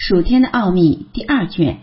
属天的奥秘第2卷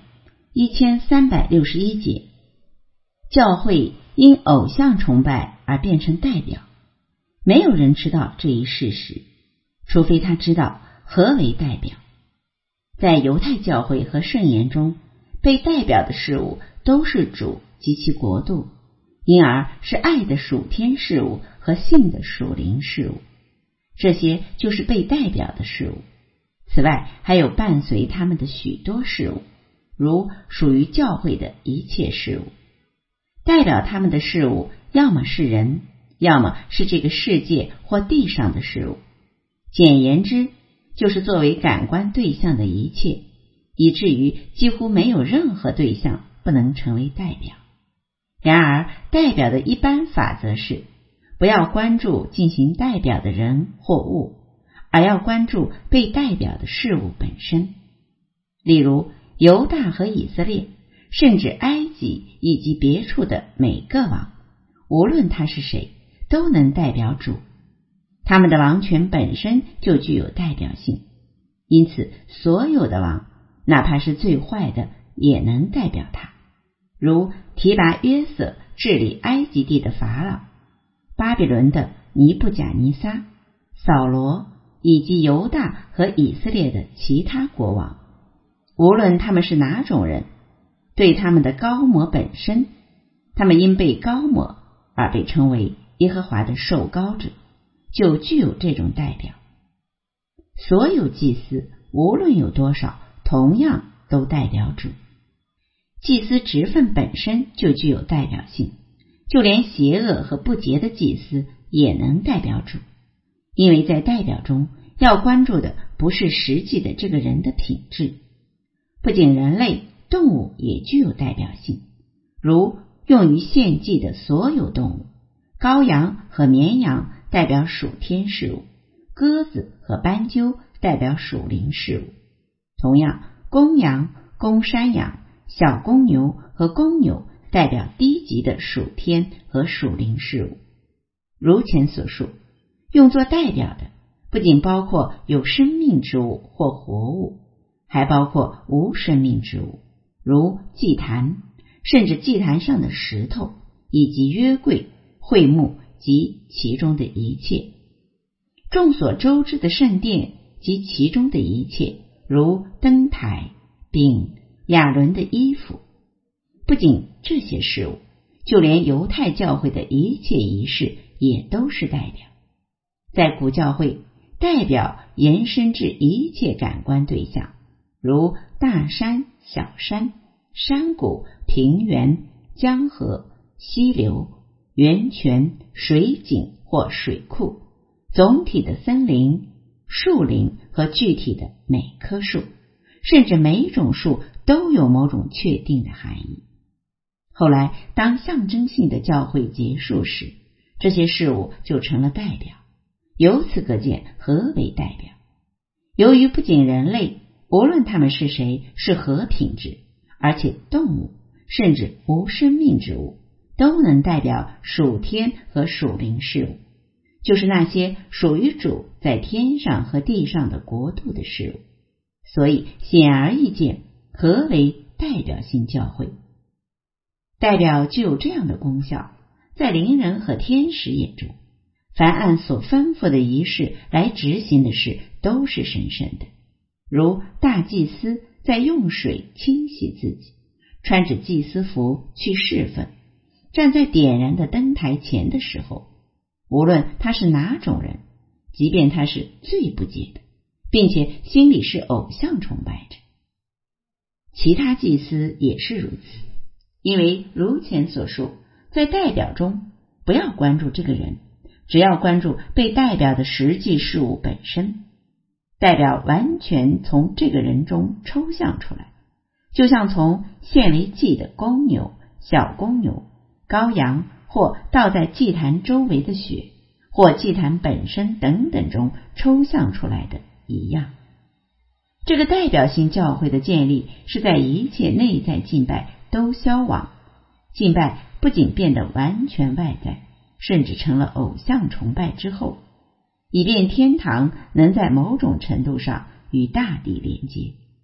1361节，教会因偶像崇拜而变成代表。没有人知道这一事实，除非他知道何为代表。在犹太教会和圣言中，被代表的事物都是主及其国度，因而是爱的属天事物和信的属灵事物，这些就是被代表的事物。此外，还有伴随他们的许多事物，如属于教会的一切事物。代表他们的事物要么是人，要么是这个世界或地上的事物。简言之，就是作为感官对象的一切，以至于几乎没有任何对象不能成为代表。然而，代表的一般法则是，不要关注进行代表的人或物，而要关注被代表的事物本身。例如，犹大和以色列，甚至埃及以及别处的每个王，无论他是谁，都能代表主。他们的王权本身就具有代表性，因此所有的王，哪怕是最坏的，也能代表他。如提拔约瑟治理埃及地的法老，巴比伦的尼布甲尼撒、扫罗以及犹大和以色列的其他国王，无论他们是哪种人，对他们的高摩本身，他们因被高摩而被称为耶和华的受膏者，就具有这种代表。所有祭司无论有多少，同样都代表主。祭司职分本身就具有代表性，就连邪恶和不洁的祭司也能代表主，因为在代表中要关注的不是实际的这个人的品质。不仅人类，动物也具有代表性，如用于献祭的所有动物，羔羊和绵羊代表属天事物，鸽子和斑鸠代表属灵事物。同样，公羊、公山羊、小公牛和公牛代表低级的属天和属灵事物。如前所述，用作代表的不仅包括有生命之物或活物，还包括无生命之物，如祭坛，甚至祭坛上的石头，以及约柜、会幕及其中的一切。众所周知的圣殿及其中的一切，如灯台、饼、亚伦的衣服。不仅这些事物，就连犹太教会的一切仪式也都是代表。在古教会，代表延伸至一切感官对象，如大山、小山、山谷、平原、江河、溪流、源泉、水井或水库，总体的森林、树林和具体的每棵树，甚至每种树都有某种确定的含义。后来，当象征性的教会结束时，这些事物就成了代表。由此可见何为代表。由于不仅人类，无论他们是谁，是何品质，而且动物甚至无生命之物都能代表属天和属灵事物，就是那些属于主在天上和地上的国度的事物。所以显而易见，何为代表性教会。代表具有这样的功效，在灵人和天使眼中，凡按所吩咐的仪式来执行的事都是神圣的。如大祭司在用水清洗自己，穿着祭司服去侍奉，站在点燃的灯台前的时候，无论他是哪种人，即便他是最不洁的，并且心里是偶像崇拜着，其他祭司也是如此。因为如前所述，在代表中不要关注这个人，只要关注被代表的实际事物本身。代表完全从这个人中抽象出来，就像从献为祭的公牛、小公牛、羔羊，或倒在祭坛周围的血，或祭坛本身等等中抽象出来的一样。这个代表性教会的建立是在一切内在敬拜都消亡，敬拜不仅变得完全外在，甚至成了偶像崇拜之后，以便天堂能在某种程度上与大地连接。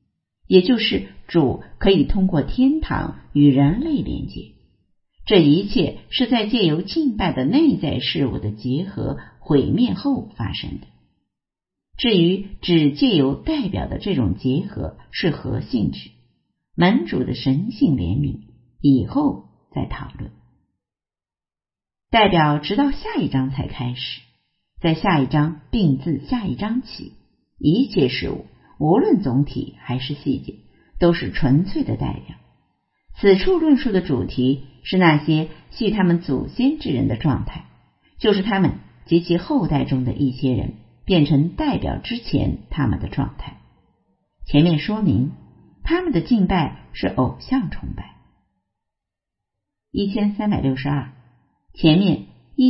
也就是主可以通过天堂与人类连接。这一切是在借由敬拜的内在事物的结合毁灭后发生的。至于只借由代表的这种结合是何性质，门主的神性怜悯以后再讨论。代表直到下一章才开始，在下一章并自下一章起，一切事物无论总体还是细节都是纯粹的代表。此处论述的主题是那些系他们祖先之人的状态，就是他们及其后代中的一些人变成代表之前他们的状态。前面说明他们的敬拜是偶像崇拜。1362，前面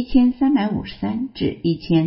1353至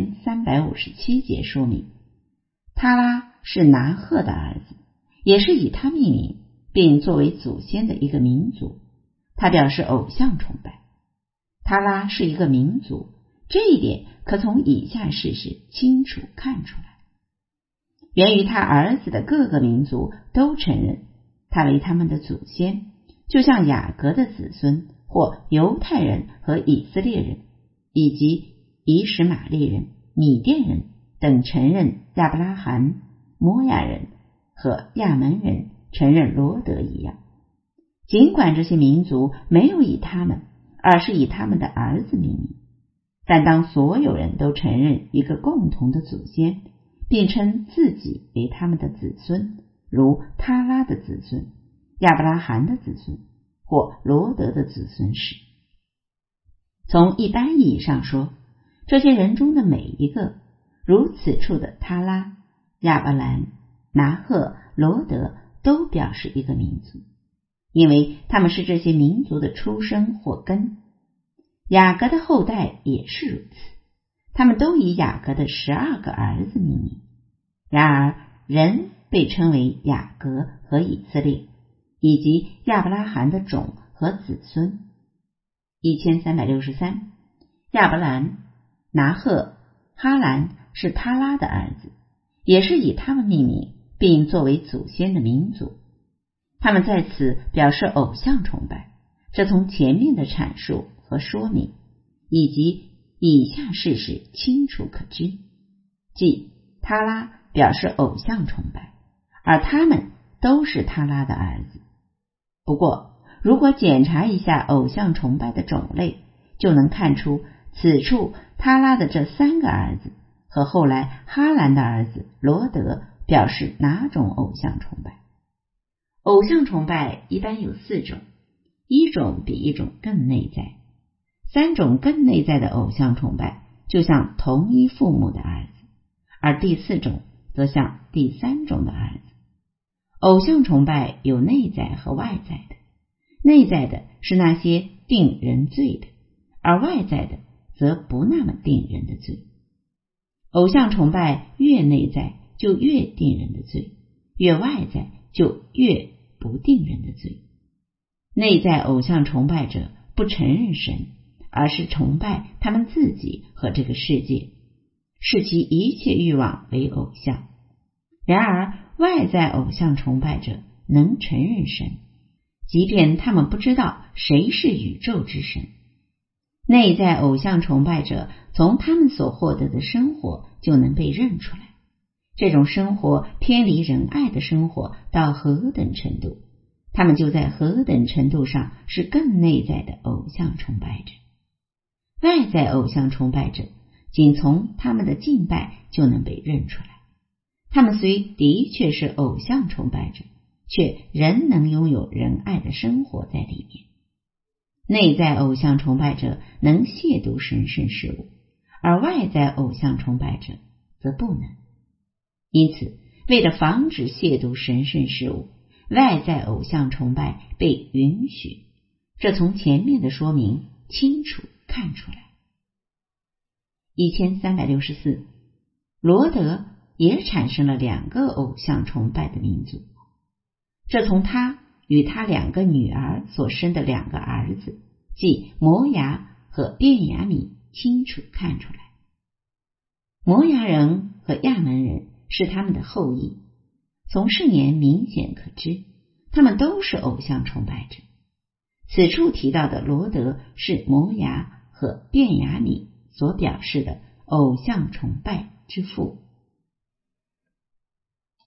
1357节说明，他拉是拿鹤的儿子，也是以他命名并作为祖先的一个民族，他表示偶像崇拜。他拉是一个民族，这一点可从以下事实清楚看出来。源于他儿子的各个民族都承认他为他们的祖先，就像雅各的子孙或犹太人和以色列人以及以实玛利人、米甸人等承认亚伯拉罕、摩亚人和亚门人承认罗德一样。尽管这些民族没有以他们，而是以他们的儿子命名，但当所有人都承认一个共同的祖先，并称自己为他们的子孙，如他拉的子孙、亚伯拉罕的子孙或罗德的子孙时，从一般意义上说，这些人中的每一个，如此处的他拉、亚伯兰、拿鹤、罗德，都表示一个民族，因为他们是这些民族的出生或根。雅各的后代也是如此，他们都以雅各的12个儿子命名。然而人被称为雅各和以色列，以及亚伯拉罕的种和子孙。1363，亚伯兰、拿鹤、哈兰是他拉的儿子，也是以他们命名并作为祖先的民族。他们在此表示偶像崇拜，这从前面的阐述和说明以及以下事实清楚可知，即他拉表示偶像崇拜，而他们都是他拉的儿子。不过如果检查一下偶像崇拜的种类，就能看出此处他拉的这3个儿子和后来哈兰的儿子罗德表示哪种偶像崇拜。偶像崇拜一般有4种，一种比一种更内在，3种更内在的偶像崇拜就像同一父母的儿子，而第4种则像第3种的儿子。偶像崇拜有内在和外在的，内在的是那些定人罪的，而外在的则不那么定人的罪。偶像崇拜越内在就越定人的罪，越外在就越不定人的罪。内在偶像崇拜者不承认神，而是崇拜他们自己和这个世界，视其一切欲望为偶像。然而外在偶像崇拜者能承认神，即便他们不知道谁是宇宙之神。内在偶像崇拜者从他们所获得的生活就能被认出来，这种生活偏离仁爱的生活到何等程度，他们就在何等程度上是更内在的偶像崇拜者。外在偶像崇拜者仅从他们的敬拜就能被认出来，他们虽的确是偶像崇拜者，却仍能拥有仁爱的生活在里面。内在偶像崇拜者能亵渎神圣事物，而外在偶像崇拜者则不能。因此为了防止亵渎神圣事物，外在偶像崇拜被允许，这从前面的说明清楚看出来。1364，罗德也产生了2个偶像崇拜的民族，这从他与他2个女儿所生的2个儿子，即摩押和便雅悯清楚看出来。摩押人和亚门人是他们的后裔， 从誓言明显可知，他们都是偶像崇拜者。此处提到的罗德是摩押和便雅悯所表示的偶像崇拜之父。